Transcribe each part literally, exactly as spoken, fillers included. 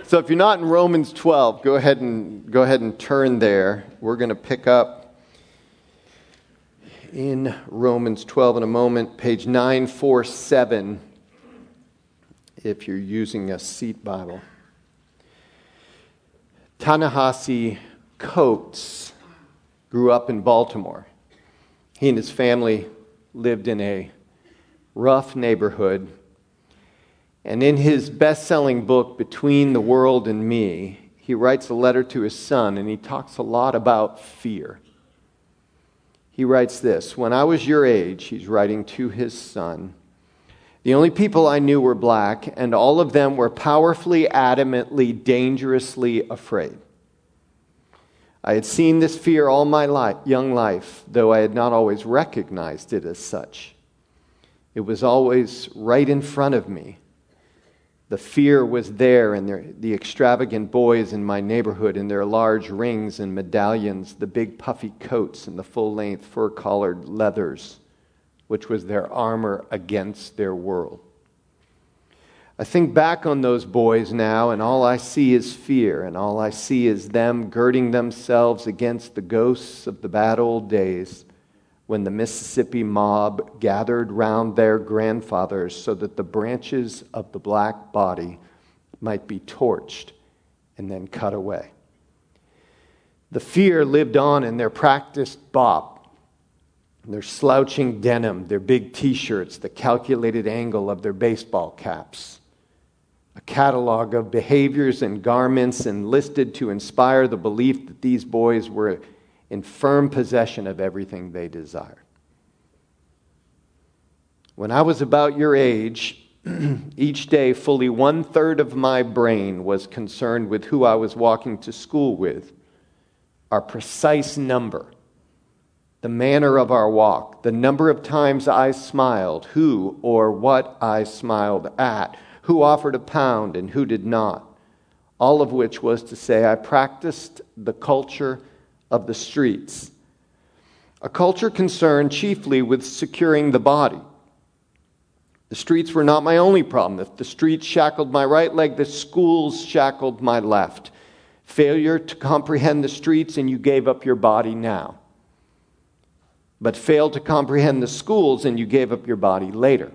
So if you're not in Romans twelve, go ahead and go ahead and turn there. We're going to pick up in Romans twelve in a moment, page nine forty-seven, if you're using a seat Bible. Ta-Nehisi Coates grew up in Baltimore. He and his family lived in a rough neighborhood. And in his best-selling book, Between the World and Me, he writes a letter to his son, and he talks a lot about fear. He writes this: when I was your age, he's writing to his son, the only people I knew were black, and all of them were powerfully, adamantly, dangerously afraid. I had seen this fear all my life, young life, though I had not always recognized it as such. It was always right in front of me. The fear was there in their, the extravagant boys in my neighborhood in their large rings and medallions, the big puffy coats and the full-length fur-collared leathers, which was their armor against their world. I think back on those boys now, and all I see is fear, and all I see is them girding themselves against the ghosts of the bad old days when the Mississippi mob gathered round their grandfathers so that the branches of the black body might be torched and then cut away. The fear lived on in their practiced bop, their slouching denim, their big t-shirts, the calculated angle of their baseball caps. A catalog of behaviors and garments enlisted to inspire the belief that these boys were in firm possession of everything they desired. When I was about your age, each day fully one-third of my brain was concerned with who I was walking to school with, our precise number, the manner of our walk, the number of times I smiled, who or what I smiled at, who offered a pound and who did not, all of which was to say I practiced the culture of the streets, a culture concerned chiefly with securing the body. The streets were not my only problem. If the streets shackled my right leg, the schools shackled my left. Failure to comprehend the streets and you gave up your body now. But failed to comprehend the schools and you gave up your body later.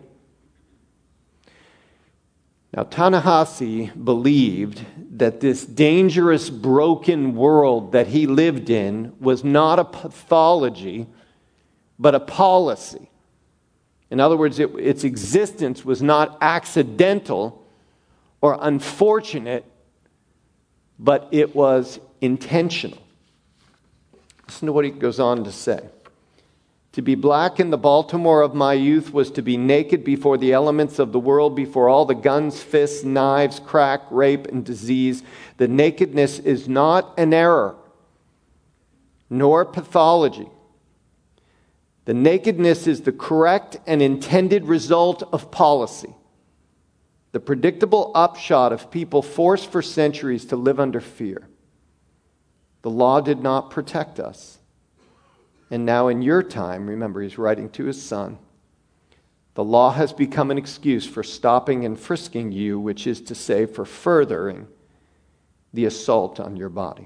Now, Ta-Nehisi believed that this dangerous, broken world that he lived in was not a pathology, but a policy. In other words, it, its existence was not accidental or unfortunate, but it was intentional. Listen to what he goes on to say. To be black in the Baltimore of my youth was to be naked before the elements of the world, before all the guns, fists, knives, crack, rape, and disease. The nakedness is not an error, nor pathology. The nakedness is the correct and intended result of policy, the predictable upshot of people forced for centuries to live under fear. The law did not protect us. And now in your time, remember he's writing to his son, the law has become an excuse for stopping and frisking you, which is to say for furthering the assault on your body.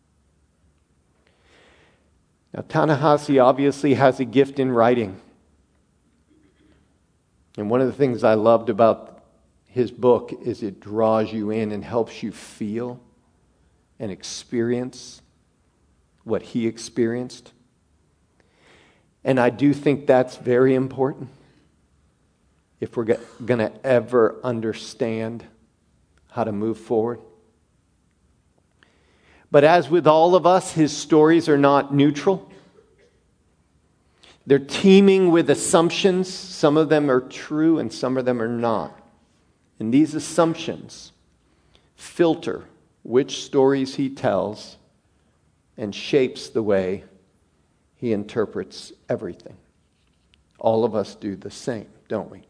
Now Ta-Nehisi obviously has a gift in writing. And one of the things I loved about his book is it draws you in and helps you feel and experience what he experienced. And I do think that's very important if we're going to ever understand how to move forward. But as with all of us, his stories are not neutral. They're teeming with assumptions. Some of them are true and some of them are not. And these assumptions filter which stories he tells and shapes the way he interprets everything. All of us do the same, don't we?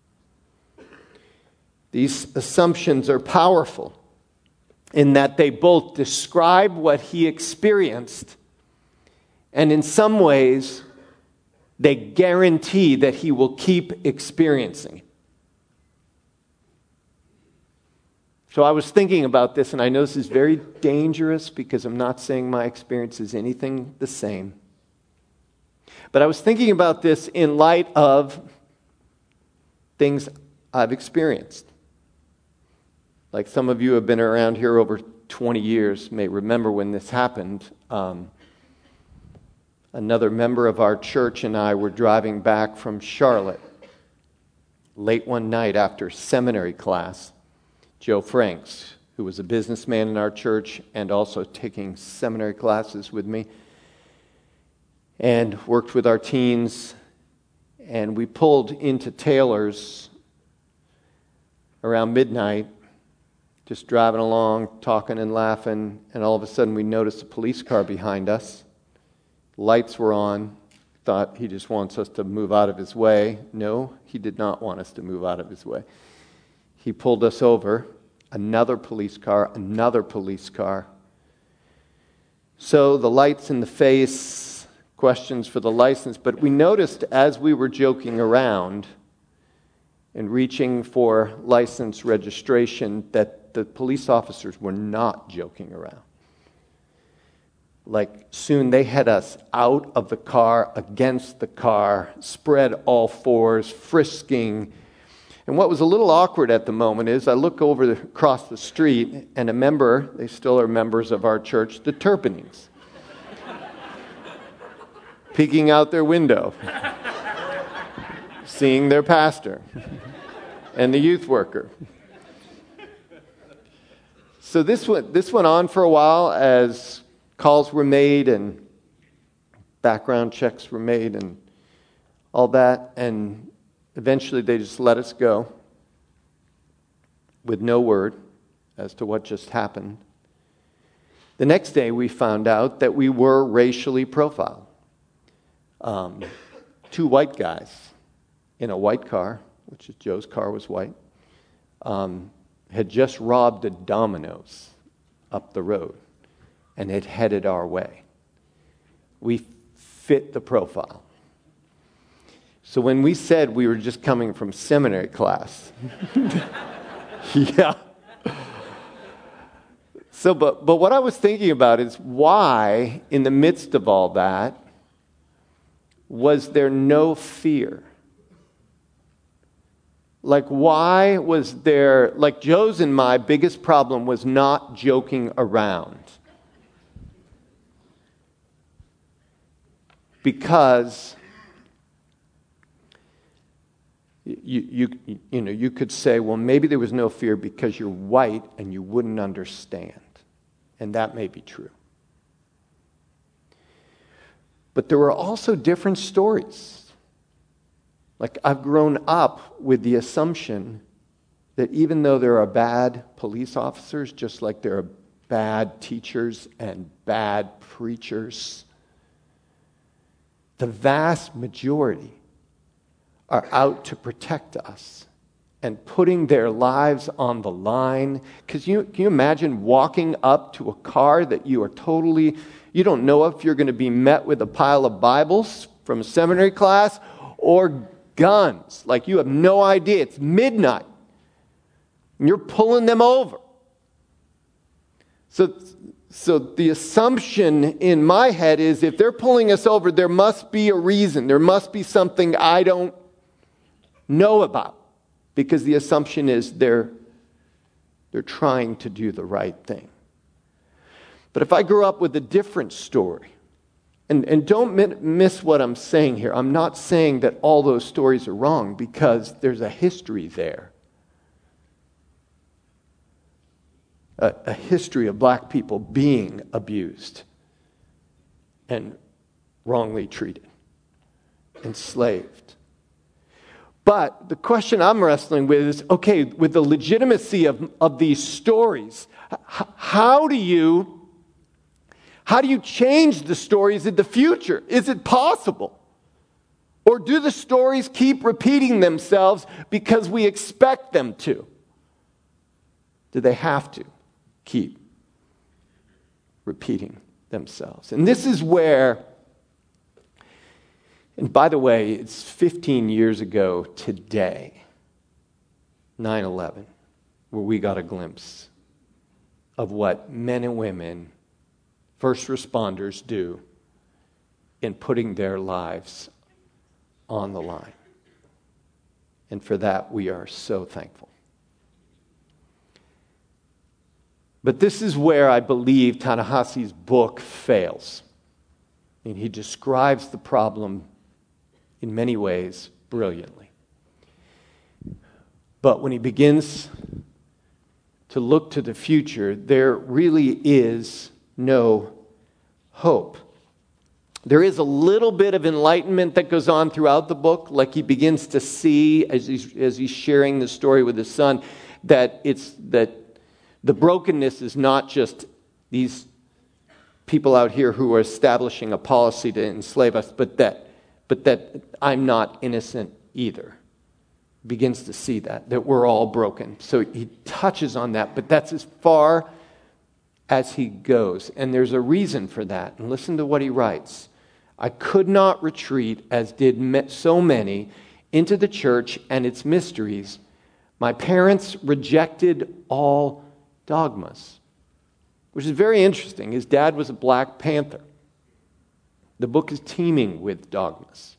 These assumptions are powerful in that they both describe what he experienced, and in some ways, they guarantee that he will keep experiencing it. So I was thinking about this, and I know this is very dangerous because I'm not saying my experience is anything the same. But I was thinking about this in light of things I've experienced. Like some of you have been around here over twenty years, may remember when this happened. Um, another member of our church and I were driving back from Charlotte late one night after seminary class. Joe Franks, who was a businessman in our church and also taking seminary classes with me, and worked with our teens, and we pulled into Taylor's around midnight, just driving along, talking and laughing, and all of a sudden we noticed a police car behind us. Lights were on. Thought he just wants us to move out of his way. No, he did not want us to move out of his way. He pulled us over. Another police car, another police car. So the lights in the face, questions for the license, but we noticed as we were joking around and reaching for license registration that the police officers were not joking around. Like soon they had us out of the car, against the car, spread all fours, frisking. And what was a little awkward at the moment is I look over the, across the street and a member, they still are members of our church, the Turpinings, peeking out their window, seeing their pastor and the youth worker. So this went, this went on for a while as calls were made and background checks were made and all that, and eventually they just let us go with no word as to what just happened. The next day we found out that we were racially profiled. Um, two white guys in a white car, which is Joe's car was white, um, had just robbed a Domino's up the road and had headed our way. We fit the profile. So when we said we were just coming from seminary class, yeah. So, but but what I was thinking about is why, in the midst of all that, was there no fear? Like, why was there, like Joe's and my biggest problem was not joking around. Because you, you, you know, you could say, well, maybe there was no fear because you're white and you wouldn't understand. And that may be true. But there were also different stories. Like, I've grown up with the assumption that even though there are bad police officers, just like there are bad teachers and bad preachers, the vast majority are out to protect us and putting their lives on the line. Because you, can you imagine walking up to a car that you are totally, you don't know if you're going to be met with a pile of Bibles from a seminary class or guns. Like, you have no idea. It's midnight. And you're pulling them over. So, so the assumption in my head is if they're pulling us over, there must be a reason. There must be something I don't know about. Because the assumption is they're, they're trying to do the right thing. But if I grew up with a different story, and, and don't miss what I'm saying here. I'm not saying that all those stories are wrong because there's a history there. A, a history of black people being abused and wrongly treated, enslaved. But the question I'm wrestling with is, okay, with the legitimacy of, of these stories, h- how do you how do you change the stories in the future? Is it possible? Or do the stories keep repeating themselves because we expect them to? Do they have to keep repeating themselves? And this is where, and by the way, it's fifteen years ago today, nine eleven. where we got a glimpse of what men and women, first responders, do in putting their lives on the line. And for that, we are so thankful. But this is where I believe Ta-Nehisi's book fails. I mean, he describes the problem in many ways brilliantly. But when he begins to look to the future, there really is no hope. There is a little bit of enlightenment that goes on throughout the book, like he begins to see as he's, as he's sharing the story with his son, that it's that the brokenness is not just these people out here who are establishing a policy to enslave us, but that, but that I'm not innocent either. Begins to see that, that we're all broken. So he touches on that, but that's as far as he goes. And there's a reason for that. And listen to what he writes. I could not retreat, as did so many, into the church and its mysteries. My parents rejected all dogmas, which is very interesting. His dad was a Black Panther. The book is teeming with dogmas.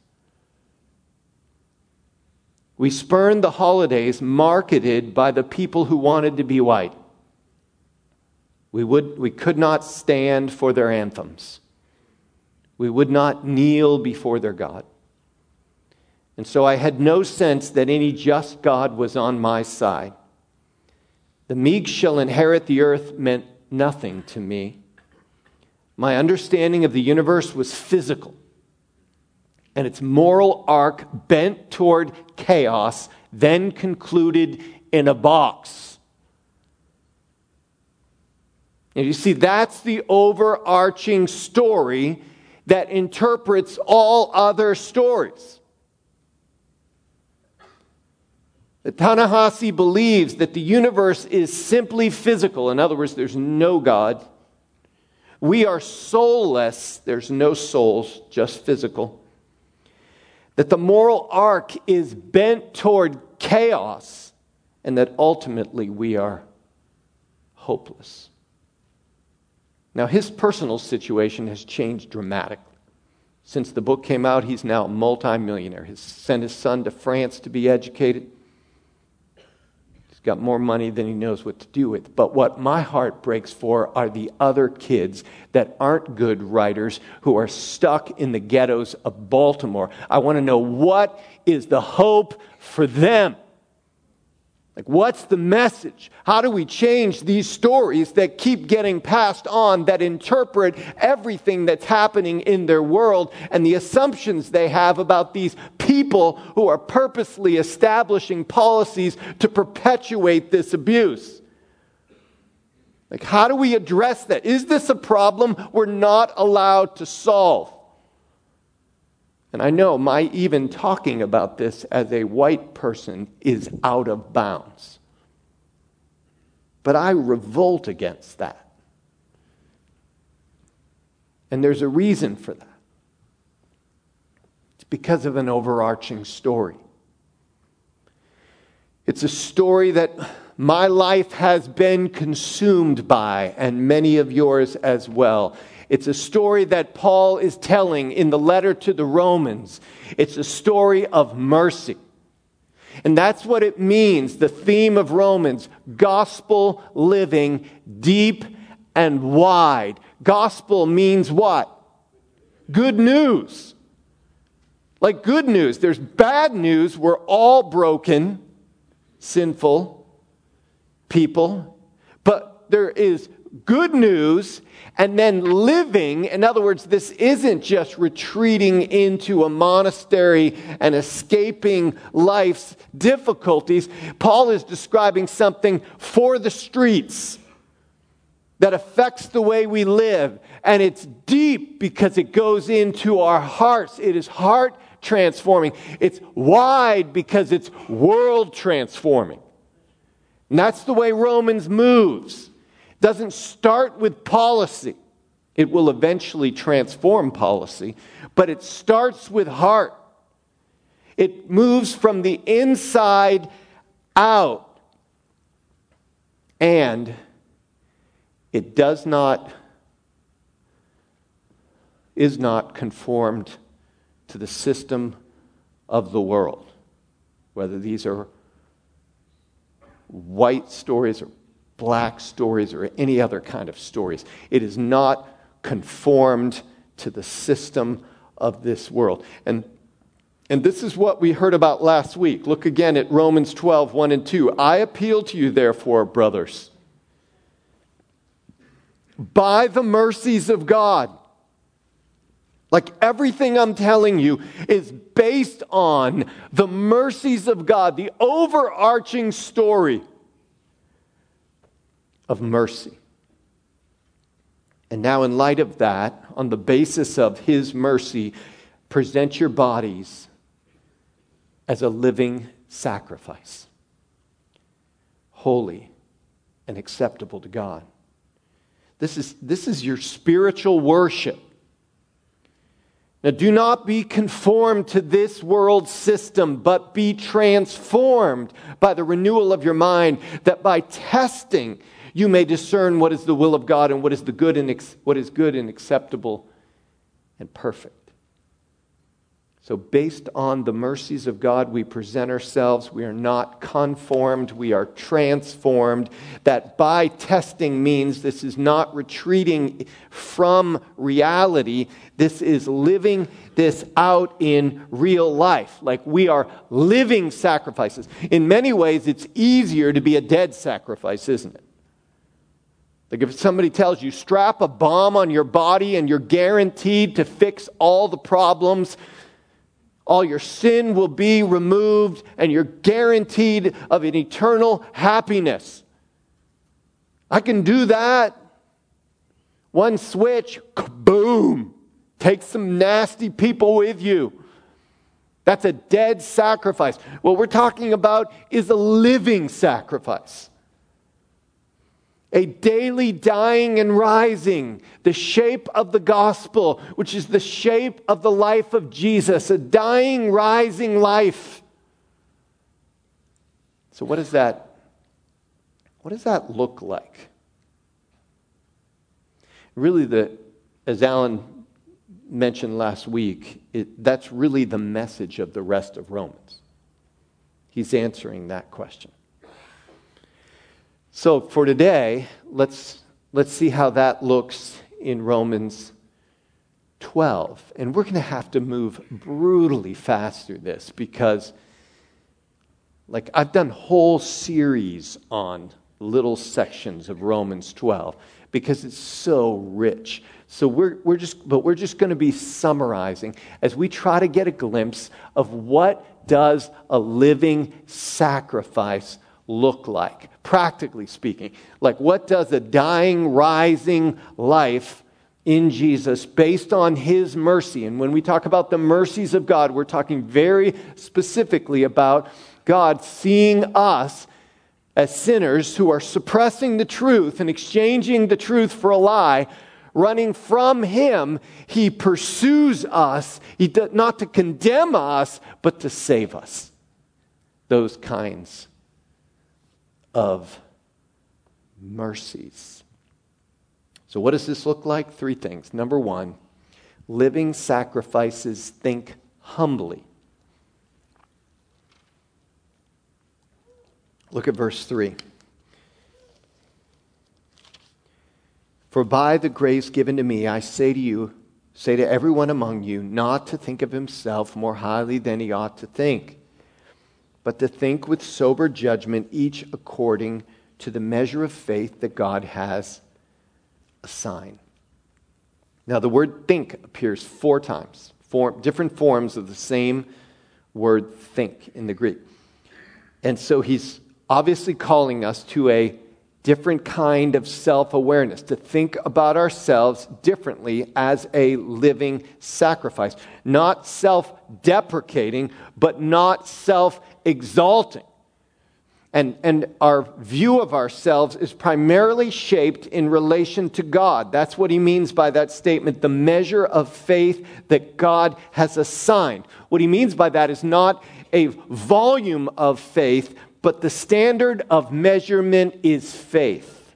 We spurned the holidays marketed by the people who wanted to be white. We would, we could not stand for their anthems. We would not kneel before their God. And so I had no sense that any just God was on my side. The meek shall inherit the earth meant nothing to me. My understanding of the universe was physical, and its moral arc bent toward chaos, then concluded in a box. And you see, that's the overarching story that interprets all other stories. That Ta-Nehisi believes that the universe is simply physical. In other words, there's no God. We are soulless. There's no souls, just physical. That the moral arc is bent toward chaos, and that ultimately we are hopeless. Now, his personal situation has changed dramatically. Since the book came out, he's now a multimillionaire. He's sent his son to France to be educated. He's got more money than he knows what to do with. But what my heart breaks for are the other kids that aren't good writers who are stuck in the ghettos of Baltimore. I want to know, what is the hope for them? Like, what's the message? How do we change these stories that keep getting passed on, that interpret everything that's happening in their world and the assumptions they have about these people who are purposely establishing policies to perpetuate this abuse? Like, how do we address that? Is this a problem we're not allowed to solve? And I know my even talking about this as a white person is out of bounds. But I revolt against that. And there's a reason for that. It's because of an overarching story. It's a story that my life has been consumed by, and many of yours as well. It's a story that Paul is telling in the letter to the Romans. It's a story of mercy. And that's what it means, the theme of Romans, gospel living, deep and wide. Gospel means what? Good news. Like good news. There's bad news. We're all broken, sinful people. But there is good news, and then living. In other words, this isn't just retreating into a monastery and escaping life's difficulties. Paul is describing something for the streets that affects the way we live. And it's deep because it goes into our hearts. It is heart transforming. It's wide because it's world transforming. And that's the way Romans moves. Doesn't start with policy. It will eventually transform policy, but it starts with heart. It moves from the inside out. And it does not, is not conformed to the system of the world. Whether these are white stories or black stories or any other kind of stories. It is not conformed to the system of this world. And, and this is what we heard about last week. Look again at Romans twelve, one and two. I appeal to you, therefore, brothers, by the mercies of God. Like everything I'm telling you is based on the mercies of God, the overarching story of mercy. And now in light of that, on the basis of His mercy, present your bodies as a living sacrifice, holy and acceptable to God. This is, this is your spiritual worship. Now, do not be conformed to this world system, but be transformed by the renewal of your mind, that by testing you may discern what is the will of God and what is the good and ex- what is good and acceptable and perfect. So based on the mercies of God, we present ourselves. We are not conformed. We are transformed. That by testing means this is not retreating from reality. This is living this out in real life. Like we are living sacrifices. In many ways, it's easier to be a dead sacrifice, isn't it? Like if somebody tells you, strap a bomb on your body and you're guaranteed to fix all the problems, all your sin will be removed, and you're guaranteed of an eternal happiness. I can do that. One switch, boom. Take some nasty people with you. That's a dead sacrifice. What we're talking about is a living sacrifice. A daily dying and rising, the shape of the gospel, which is the shape of the life of Jesus, a dying, rising life. So what does that, what does that look like? Really, the, as Alan mentioned last week, it, that's really the message of the rest of Romans. He's answering that question. So for today, let's let's see how that looks in Romans twelve. And we're going to have to move brutally fast through this because like I've done whole series on little sections of Romans twelve because it's so rich. So we're we're just but we're just going to be summarizing as we try to get a glimpse of what does a living sacrifice look like, practically speaking. Like what does a dying, rising life in Jesus based on His mercy? And when we talk about the mercies of God, we're talking very specifically about God seeing us as sinners who are suppressing the truth and exchanging the truth for a lie, running from Him. He pursues us, he does, not to condemn us, but to save us. Those kinds of mercies. So what does this look like? Three things. Number one, living sacrifices think humbly. Look at verse three. For by the grace given to me, I say to you, say to everyone among you, not to think of himself more highly than he ought to think, but to think with sober judgment, each according to the measure of faith that God has assigned. Now, the word think appears four times, four different forms of the same word think in the Greek. And so he's obviously calling us to a different kind of self-awareness, to think about ourselves differently as a living sacrifice. Not self-deprecating, but not self-exalting. And, and our view of ourselves is primarily shaped in relation to God. That's what he means by that statement, the measure of faith that God has assigned. What he means by that is not a volume of faith, but the standard of measurement is faith.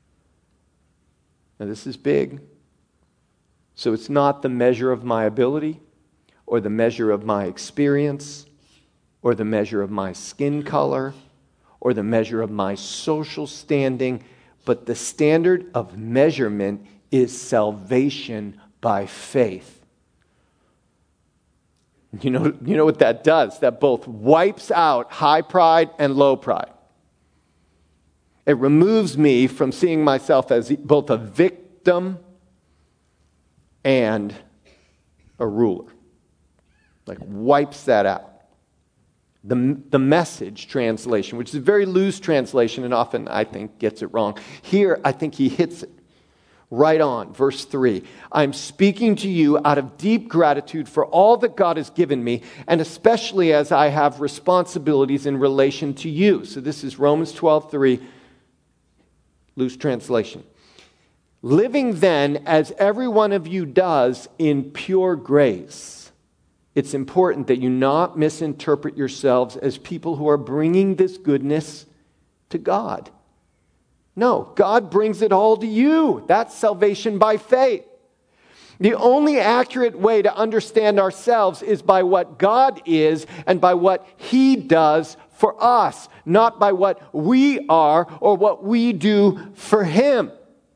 Now this is big. So it's not the measure of my ability, or the measure of my experience, or the measure of my skin color, or the measure of my social standing, but the standard of measurement is salvation by faith. You know, you know what that does? That both wipes out high pride and low pride. It removes me from seeing myself as both a victim and a ruler. Like wipes that out. The, the Message translation, which is a very loose translation and often I think gets it wrong. Here I think he hits it right on. Verse three. I'm speaking to you out of deep gratitude for all that God has given me, and especially as I have responsibilities in relation to you. So this is Romans twelve three, loose translation. Living then, as every one of you does, in pure grace. It's important that you not misinterpret yourselves as people who are bringing this goodness to God. No, God brings it all to you. That's salvation by faith. The only accurate way to understand ourselves is by what God is and by what He does for us, not by what we are or what we do for Him.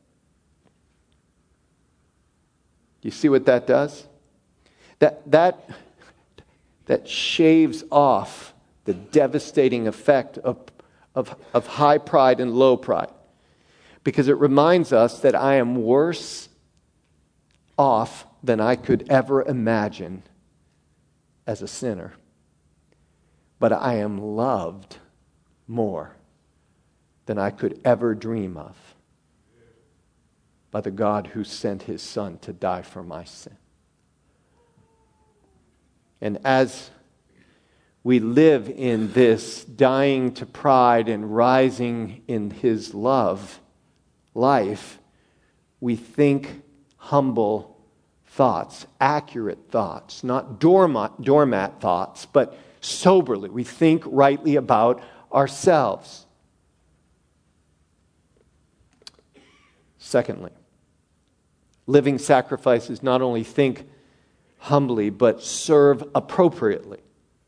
You see what that does? That, that, that shaves off the devastating effect of, of, of high pride and low pride. Because it reminds us that I am worse off than I could ever imagine as a sinner. But I am loved more than I could ever dream of by the God who sent His Son to die for my sin. And as we live in this dying to pride and rising in His love life, we think humble thoughts, accurate thoughts, not doormat, doormat thoughts, but soberly. We think rightly about ourselves. Secondly, living sacrifices not only think humbly, but serve appropriately.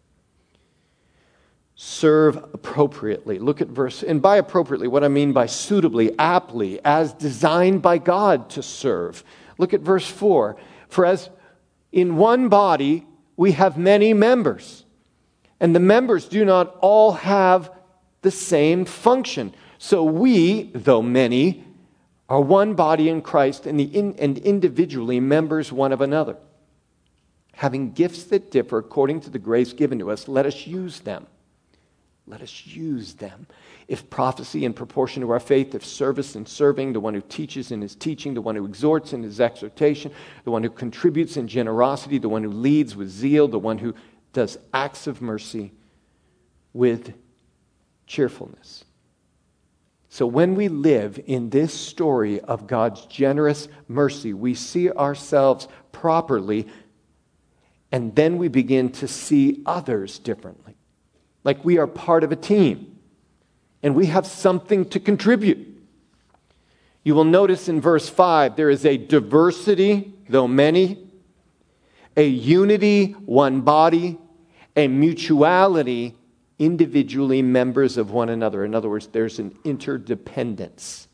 Serve appropriately. Look at verse, and by appropriately, what I mean by suitably, aptly, as designed by God to serve. Look at verse four. For as in one body we have many members, and the members do not all have the same function. So we, though many, are one body in Christ, and, the in, and individually members one of another. Having gifts that differ according to the grace given to us, let us use them. Let us use them. If prophecy in proportion to our faith, if service in serving, the one who teaches in his teaching, the one who exhorts in his exhortation, the one who contributes in generosity, the one who leads with zeal, the one who does acts of mercy with cheerfulness. So when we live in this story of God's generous mercy, we see ourselves properly, and then we begin to see others differently. Like we are part of a team, and we have something to contribute. You will notice in verse five, there is a diversity, though many, a unity, one body, a mutuality, individually members of one another. In other words, there's an interdependence.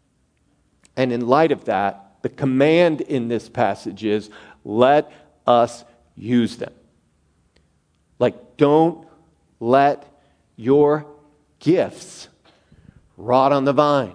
And in light of that, the command in this passage is, let us use them. Like, don't let your gifts rot on the vine.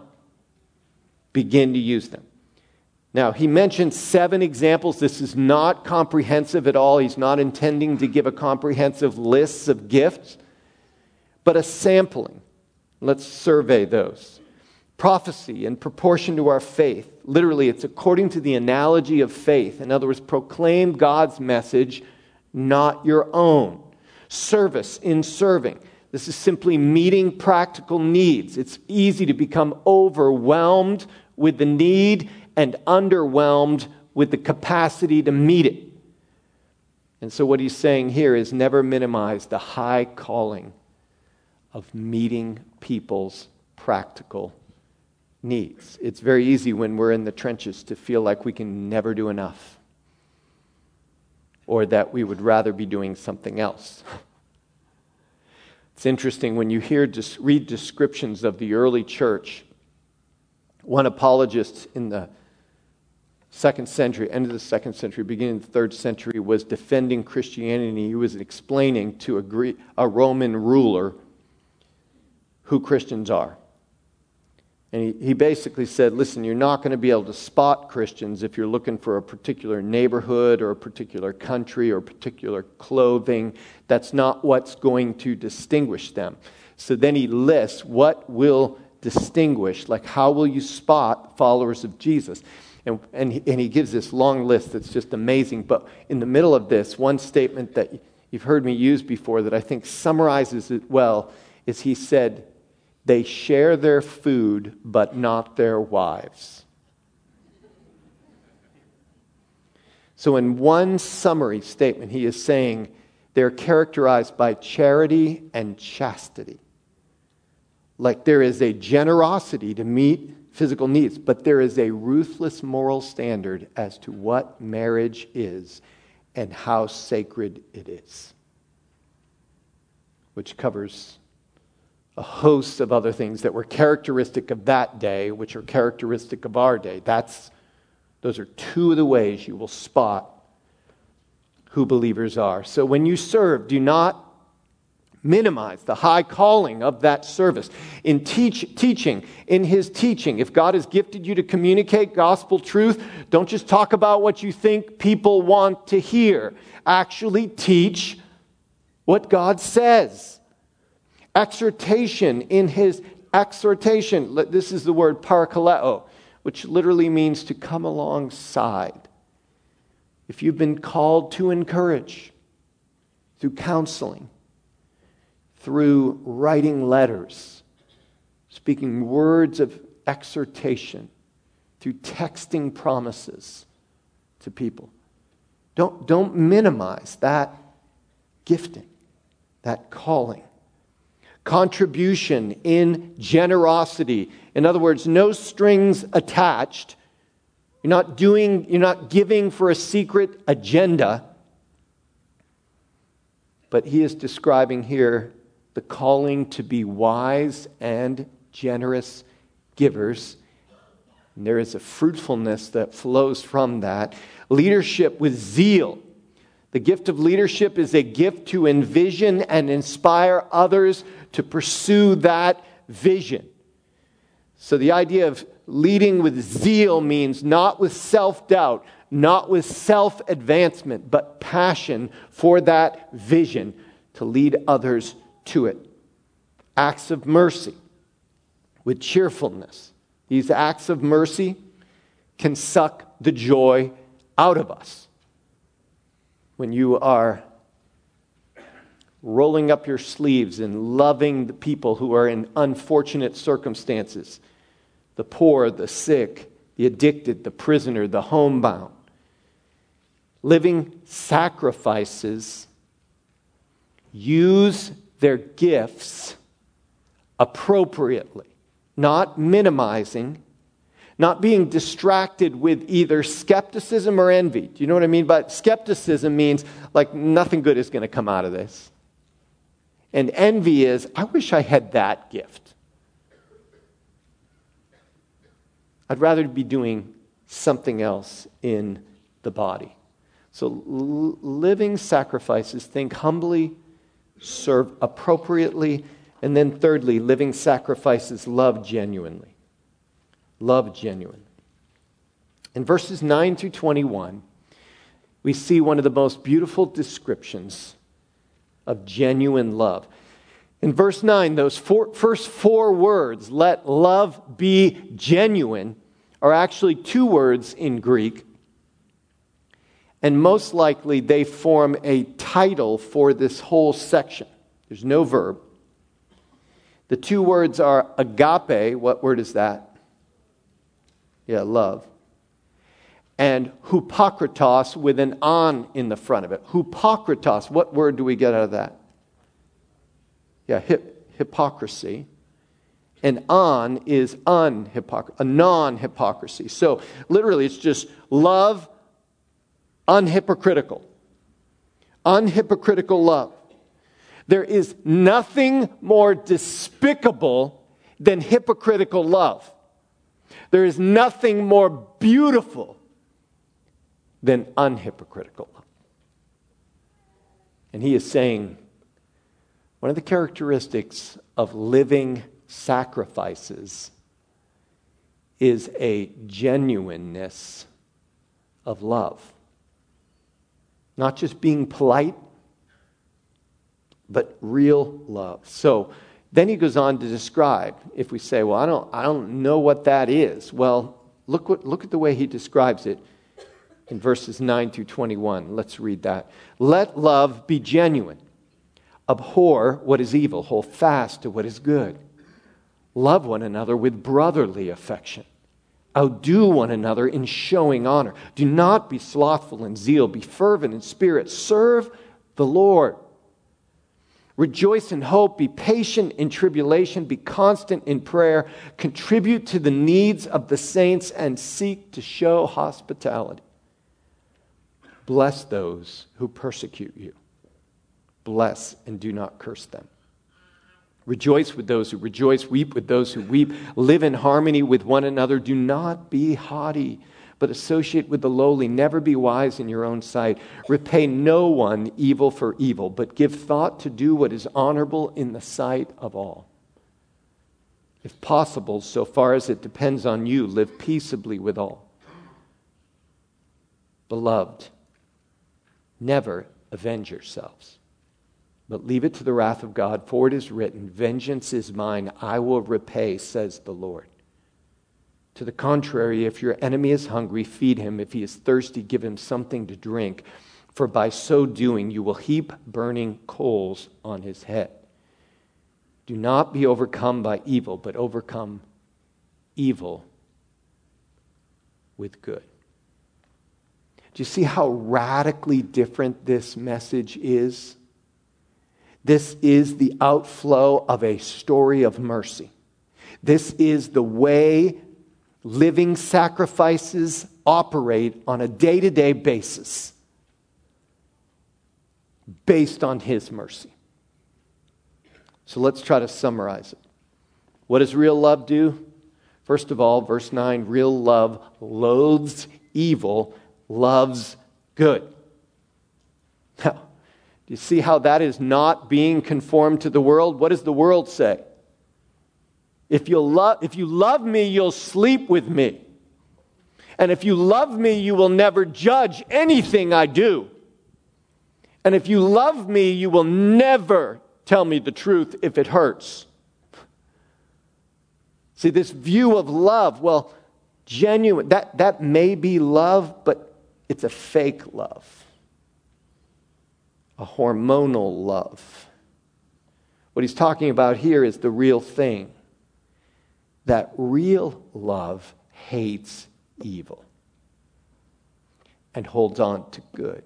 Begin to use them. Now, he mentioned seven examples. This is not comprehensive at all. He's not intending to give a comprehensive list of gifts, but a sampling. Let's survey those. Prophecy in proportion to our faith. Literally, it's according to the analogy of faith. In other words, proclaim God's message, not your own. Service in serving. This is simply meeting practical needs. It's easy to become overwhelmed with the need and underwhelmed with the capacity to meet it. And so what he's saying here is never minimize the high calling of meeting people's practical needs. It's very easy when we're in the trenches to feel like we can never do enough, or that we would rather be doing something else. It's interesting when you hear read descriptions of the early church. One apologist in the second century, end of the second century, beginning of the third century, was defending Christianity. He was explaining to a, Greek, a Roman ruler who Christians are. And he, he basically said, listen, you're not going to be able to spot Christians if you're looking for a particular neighborhood or a particular country or particular clothing. That's not what's going to distinguish them. So then he lists what will distinguish, like how will you spot followers of Jesus? And, and, he, and he gives this long list that's just amazing. But in the middle of this, one statement that you've heard me use before that I think summarizes it well is he said, they share their food, but not their wives. So in one summary statement, he is saying they're characterized by charity and chastity. Like there is a generosity to meet physical needs, but there is a ruthless moral standard as to what marriage is and how sacred it is, which covers a host of other things that were characteristic of that day, which are characteristic of our day. That's, those are two of the ways you will spot who believers are. So when you serve, do not minimize the high calling of that service. In teach, teaching, in his teaching, if God has gifted you to communicate gospel truth, don't just talk about what you think people want to hear. Actually teach what God says. Exhortation, in his exhortation, this is the word parakaleo, which literally means to come alongside. If you've been called to encourage through counseling, through writing letters, speaking words of exhortation, through texting promises to people, don't, don't minimize that gifting, that calling. Contribution in generosity. In other words, no strings attached. You're not doing, you're not giving for a secret agenda. But he is describing here the calling to be wise and generous givers. And there is a fruitfulness that flows from that. Leadership with zeal. The gift of leadership is a gift to envision and inspire others to pursue that vision. So the idea of leading with zeal means not with self-doubt, not with self-advancement, but passion for that vision to lead others to it. Acts of mercy with cheerfulness. These acts of mercy can suck the joy out of us. When you are rolling up your sleeves and loving the people who are in unfortunate circumstances, the poor, the sick, the addicted, the prisoner, the homebound. Living sacrifices use their gifts appropriately, not minimizing, not being distracted with either skepticism or envy. Do you know what I mean? But skepticism means like nothing good is going to come out of this. And envy is, I wish I had that gift. I'd rather be doing something else in the body. So l- living sacrifices, think humbly, serve appropriately, and then thirdly, living sacrifices, love genuinely. Love genuinely. In verses nine through twenty-one, we see one of the most beautiful descriptions of genuine love. In verse nine, those four, first four words, let love be genuine, are actually two words in Greek. And most likely they form a title for this whole section. There's no verb. The two words are agape. What word is that? Yeah, love. And hupokritos with an on in the front of it. Hupokritos, what word do we get out of that? Yeah, hip, hypocrisy, and on is unhypocrisy, a non-hypocrisy. So literally it's just love, unhypocritical. Unhypocritical love. There is nothing more despicable than hypocritical love. There is nothing more beautiful than unhypocritical love. And he is saying, one of the characteristics of living sacrifices is a genuineness of love. Not just being polite, but real love. So then he goes on to describe, if we say, well, I don't, I don't know what that is. Well, look what, look at the way he describes it in verses nine through twenty-one. Let's read that. Let love be genuine. Abhor what is evil. Hold fast to what is good. Love one another with brotherly affection. Outdo one another in showing honor. Do not be slothful in zeal. Be fervent in spirit. Serve the Lord. Rejoice in hope. Be patient in tribulation. Be constant in prayer. Contribute to the needs of the saints and seek to show hospitality. Bless those who persecute you. Bless and do not curse them. Rejoice with those who rejoice, weep with those who weep. Live in harmony with one another. Do not be haughty, but associate with the lowly. Never be wise in your own sight. Repay no one evil for evil, but give thought to do what is honorable in the sight of all. If possible, so far as it depends on you, live peaceably with all. Beloved, never avenge yourselves, but leave it to the wrath of God, for it is written, vengeance is mine, I will repay, says the Lord. To the contrary, if your enemy is hungry, feed him. If he is thirsty, give him something to drink. For by so doing, you will heap burning coals on his head. Do not be overcome by evil, but overcome evil with good. Do you see how radically different this message is? This is the outflow of a story of mercy. This is the way living sacrifices operate on a day-to-day basis based on his mercy. So let's try to summarize it. What does real love do? First of all, verse nine, real love loathes evil, loves good. Now, do you see how that is not being conformed to the world? What does the world say? If you love, if you love me, you'll sleep with me. And if you love me, you will never judge anything I do. And if you love me, you will never tell me the truth if it hurts. See, this view of love, well, genuine, that, that may be love, but it's a fake love. A hormonal love. What he's talking about here is the real thing. That real love hates evil and holds on to good.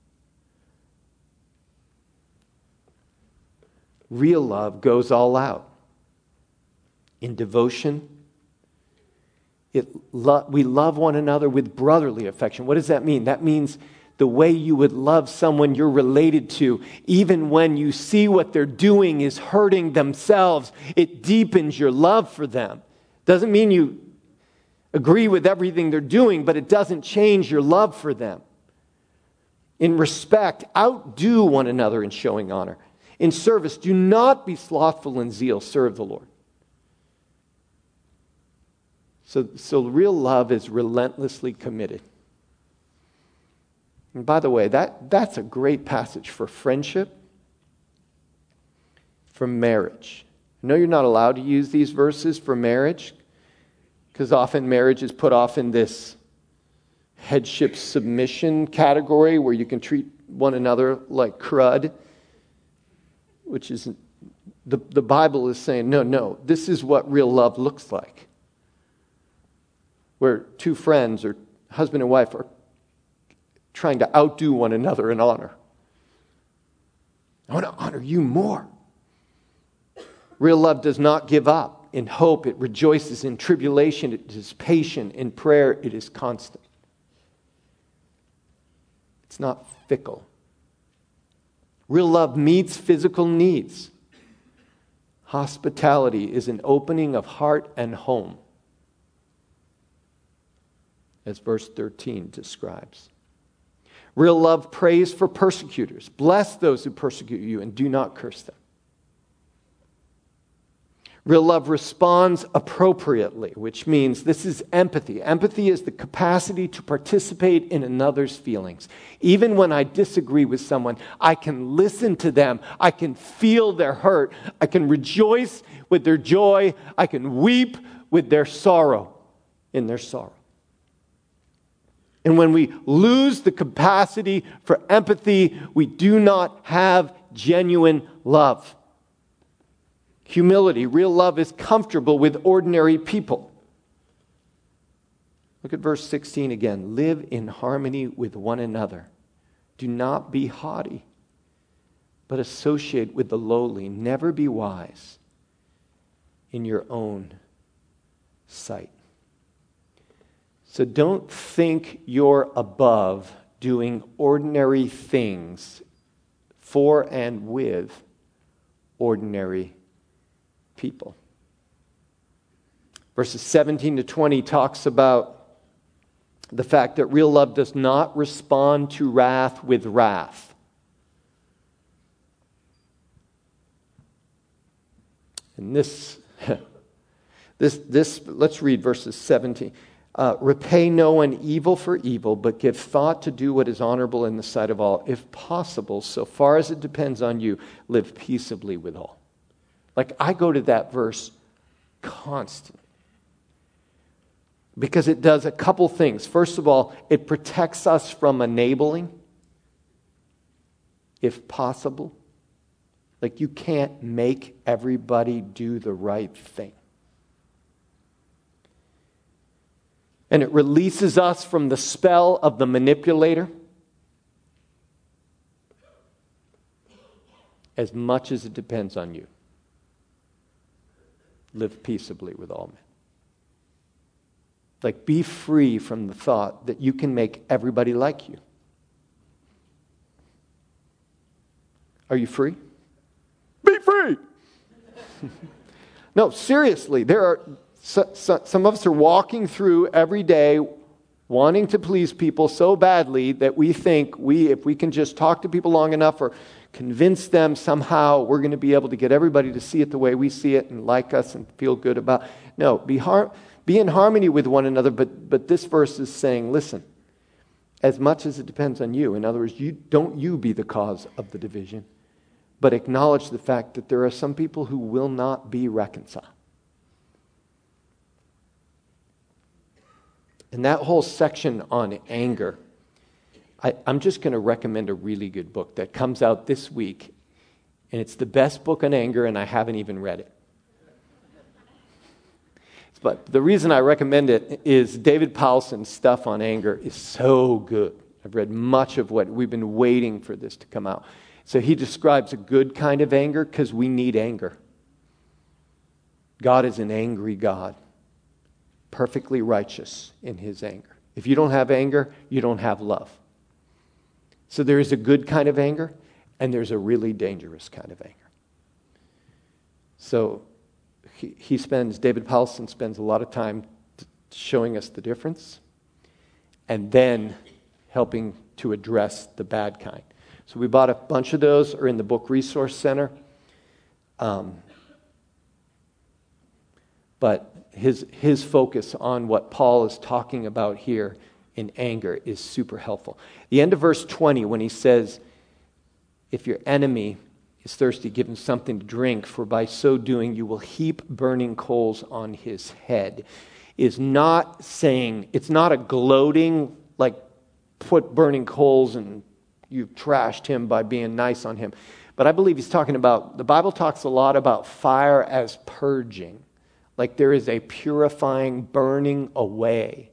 Real love goes all out in devotion. It lo- we love one another with brotherly affection. What does that mean? That means the way you would love someone you're related to, even when you see what they're doing is hurting themselves, it deepens your love for them. Doesn't mean you agree with everything they're doing, but it doesn't change your love for them. In respect, outdo one another in showing honor. In service, do not be slothful in zeal, serve the Lord. So, so real love is relentlessly committed. And by the way, that, that's a great passage for friendship, for marriage. I know you're not allowed to use these verses for marriage, because often marriage is put off in this headship submission category where you can treat one another like crud, which is, the, the Bible is saying, no, no, this is what real love looks like. Where two friends or husband and wife are trying to outdo one another in honor. I want to honor you more. Real love does not give up. In hope, it rejoices. In tribulation, it is patient. In prayer, it is constant. It's not fickle. Real love meets physical needs. Hospitality is an opening of heart and home, as verse thirteen describes. Real love prays for persecutors. Bless those who persecute you and do not curse them. Real love responds appropriately, which means this is empathy. Empathy is the capacity to participate in another's feelings. Even when I disagree with someone, I can listen to them. I can feel their hurt. I can rejoice with their joy. I can weep with their sorrow, in their sorrow. And when we lose the capacity for empathy, we do not have genuine love. Humility, real love is comfortable with ordinary people. Look at verse sixteen again. Live in harmony with one another. Do not be haughty, but associate with the lowly. Never be wise in your own sight. So don't think you're above doing ordinary things for and with ordinary people. Verses seventeen to twenty talks about the fact that real love does not respond to wrath with wrath. And this, this, this, let's read verses seventeen. Uh, repay no one evil for evil, but give thought to do what is honorable in the sight of all. If possible, so far as it depends on you, live peaceably with all. Like, I go to that verse constantly because it does a couple things. First of all, it protects us from enabling, if possible. Like, you can't make everybody do the right thing. And it releases us from the spell of the manipulator as much as it depends on you. Live peaceably with all men. Like, be free from the thought that you can make everybody like you. Are you free? Be free! No, seriously, there are so, so, some of us are walking through every day wanting to please people so badly that we think we, if we can just talk to people long enough or convince them somehow, we're going to be able to get everybody to see it the way we see it and like us and feel good about it. No, be, har- be in harmony with one another, but, but this verse is saying, listen, as much as it depends on you. In other words, you don't you be the cause of the division, but acknowledge the fact that there are some people who will not be reconciled. And that whole section on anger, I, I'm just going to recommend a really good book that comes out this week. And it's the best book on anger, and I haven't even read it. But the reason I recommend it is David Powlison's stuff on anger is so good. I've read much of what we've been waiting for this to come out. So he describes a good kind of anger because we need anger. God is an angry God. Perfectly righteous in his anger. If you don't have anger, you don't have love. So there is a good kind of anger, and there's a really dangerous kind of anger. So he, he spends, David Powlison spends a lot of time t- showing us the difference, and then helping to address the bad kind. So we bought a bunch of those, are in the Book Resource Center. Um, but His, his focus on what Paul is talking about here in anger is super helpful. The end of verse twenty, when he says, if your enemy is thirsty, give him something to drink, for by so doing you will heap burning coals on his head, is not saying, it's not a gloating, like put burning coals and you've trashed him by being nice on him. But I believe he's talking about, the Bible talks a lot about fire as purging. Like there is a purifying, burning away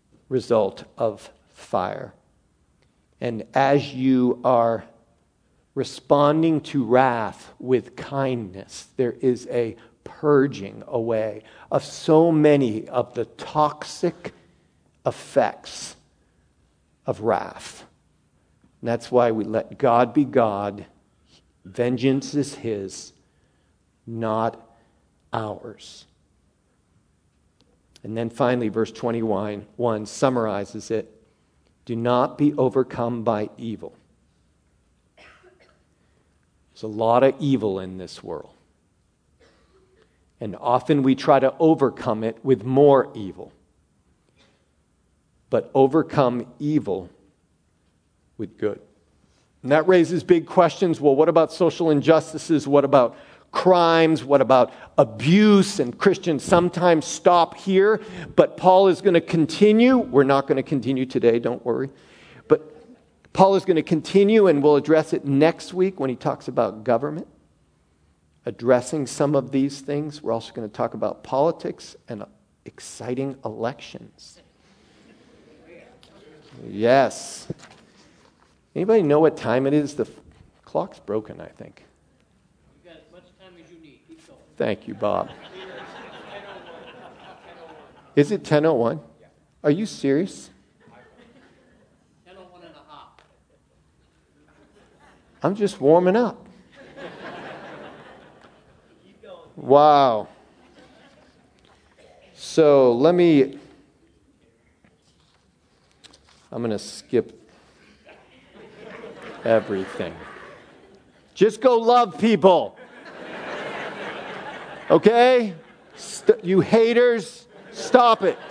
result of fire. And as you are responding to wrath with kindness. There is a purging away of so many of the toxic effects of wrath. And that's why we let God be God. Vengeance is His, not ours. And then finally, verse twenty-one summarizes it. Do not be overcome by evil. There's a lot of evil in this world. And often we try to overcome it with more evil. But overcome evil with good. And that raises big questions. Well, what about social injustices? What about crimes? What about abuse? And Christians sometimes stop here, but Paul is going to continue. We're not going to continue today, don't worry. But Paul is going to continue, and we'll address it next week when he talks about government, addressing some of these things. We're also going to talk about politics and exciting elections. Yes. Anybody know what time it is? The f- clock's broken, I think. You've got as much time as you need. Keep going. Thank you, Bob. Is it ten oh one? Are you serious? ten oh one and a half. I'm just warming up. Wow. So let me... I'm going to skip everything. Just go love people. Okay? St- you haters, stop it.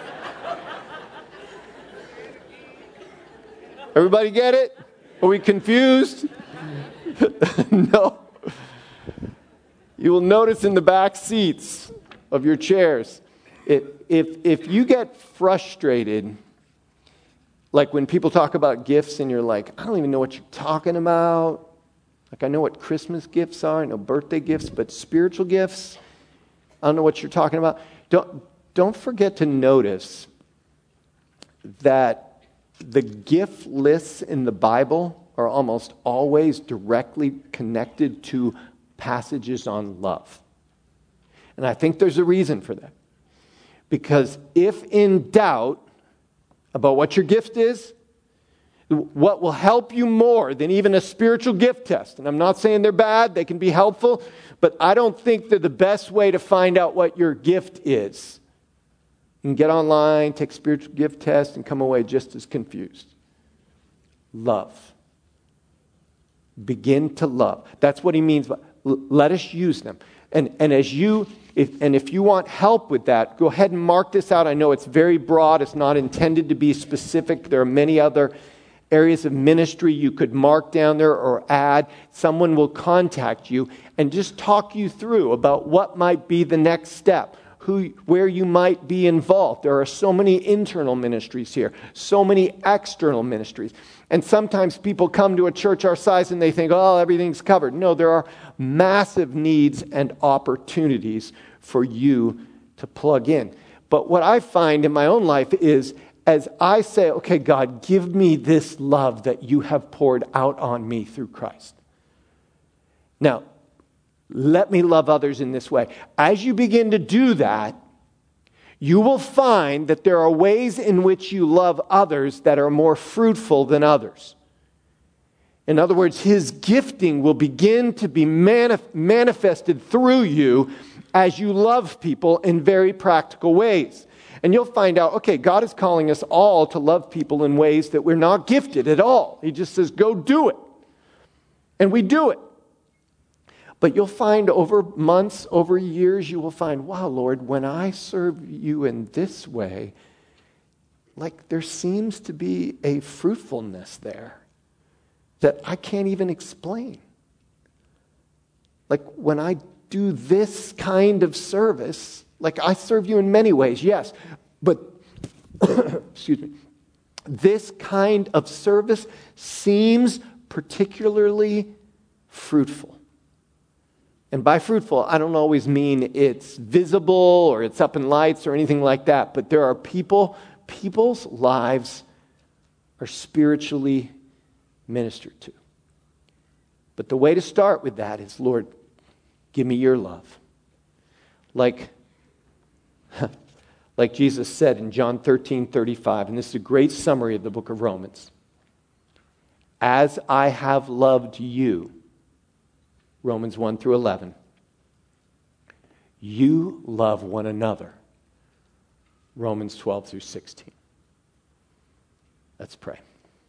Everybody get it? Are we confused? No. You will notice in the back seats of your chairs, if, if, if you get frustrated, like when people talk about gifts and you're like, I don't even know what you're talking about. Like I know what Christmas gifts are, I know birthday gifts, but spiritual gifts, I don't know what you're talking about. Don't, don't forget to notice that the gift lists in the Bible are almost always directly connected to passages on love. And I think there's a reason for that. Because if in doubt about what your gift is, what will help you more than even a spiritual gift test, and I'm not saying they're bad, they can be helpful, but I don't think they're the best way to find out what your gift is. You can get online, take a spiritual gift test, and come away just as confused. Love. Begin to love. That's what he means by let us use them. And and as you if and if you want help with that, go ahead and mark this out. I know it's very broad. It's not intended to be specific. There are many other areas of ministry you could mark down there or add. Someone will contact you and just talk you through about what might be the next step, who where you might be involved. There are so many internal ministries here, so many external ministries. And sometimes people come to a church our size and they think, oh, everything's covered. No, there are massive needs and opportunities for you to plug in. But what I find in my own life is as I say, okay, God, give me this love that you have poured out on me through Christ. Now, let me love others in this way. As you begin to do that, you will find that there are ways in which you love others that are more fruitful than others. In other words, his gifting will begin to be manif- manifested through you as you love people in very practical ways. And you'll find out, okay, God is calling us all to love people in ways that we're not gifted at all. He just says, go do it. And we do it. But you'll find over months, over years, you will find, wow, Lord, when I serve you in this way, like there seems to be a fruitfulness there that I can't even explain. Like when I do this kind of service, like I serve you in many ways, yes, but, excuse me, this kind of service seems particularly fruitful. And by fruitful, I don't always mean it's visible or it's up in lights or anything like that, but there are people, people's lives are spiritually ministered to. But the way to start with that is, Lord, give me your love. Like, like Jesus said in John thirteen thirty-five, and this is a great summary of the book of Romans. As I have loved you, Romans one through eleven, you love one another, Romans twelve through sixteen. Let's pray.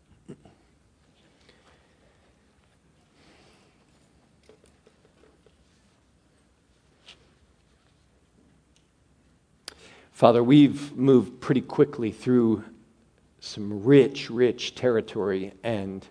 Father, we've moved pretty quickly through some rich, rich territory, and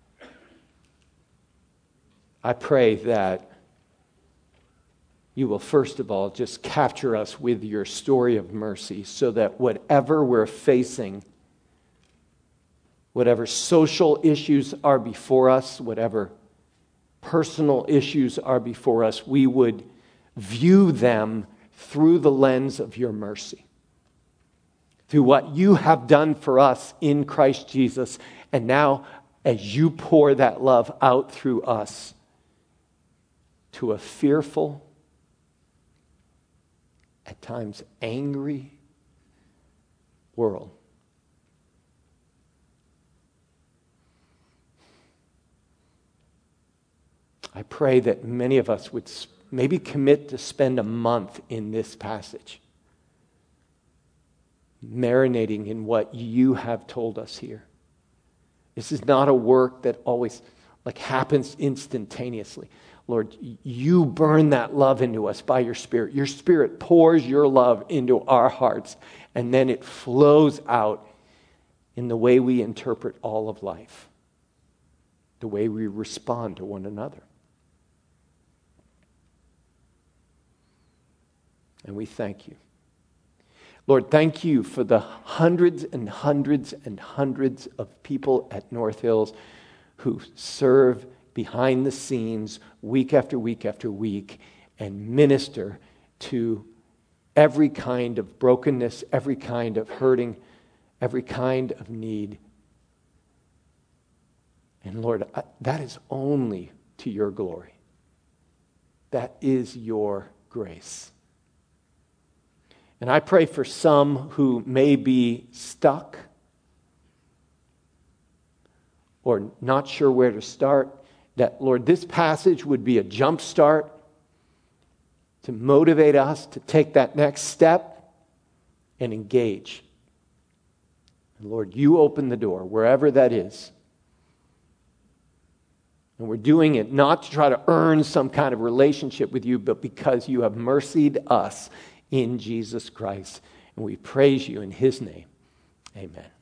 I pray that you will first of all just capture us with your story of mercy so that whatever we're facing, whatever social issues are before us, whatever personal issues are before us, we would view them through the lens of your mercy, through what you have done for us in Christ Jesus, and now as you pour that love out through us to a fearful, at times angry world. I pray that many of us would maybe commit to spend a month in this passage, marinating in what you have told us here. This is not a work that always like happens instantaneously. Lord, you burn that love into us by your Spirit. Your Spirit pours your love into our hearts, and then it flows out in the way we interpret all of life, the way we respond to one another. And we thank you. Lord, thank you for the hundreds and hundreds and hundreds of people at North Hills who serve behind the scenes week after week after week and minister to every kind of brokenness, every kind of hurting, every kind of need. And Lord, that is only to your glory. That is your grace. And I pray for some who may be stuck or not sure where to start, that, Lord, this passage would be a jump start to motivate us to take that next step and engage. And Lord, you open the door, wherever that is. And we're doing it not to try to earn some kind of relationship with you, but because you have mercied us in Jesus Christ. And we praise you in his name. Amen.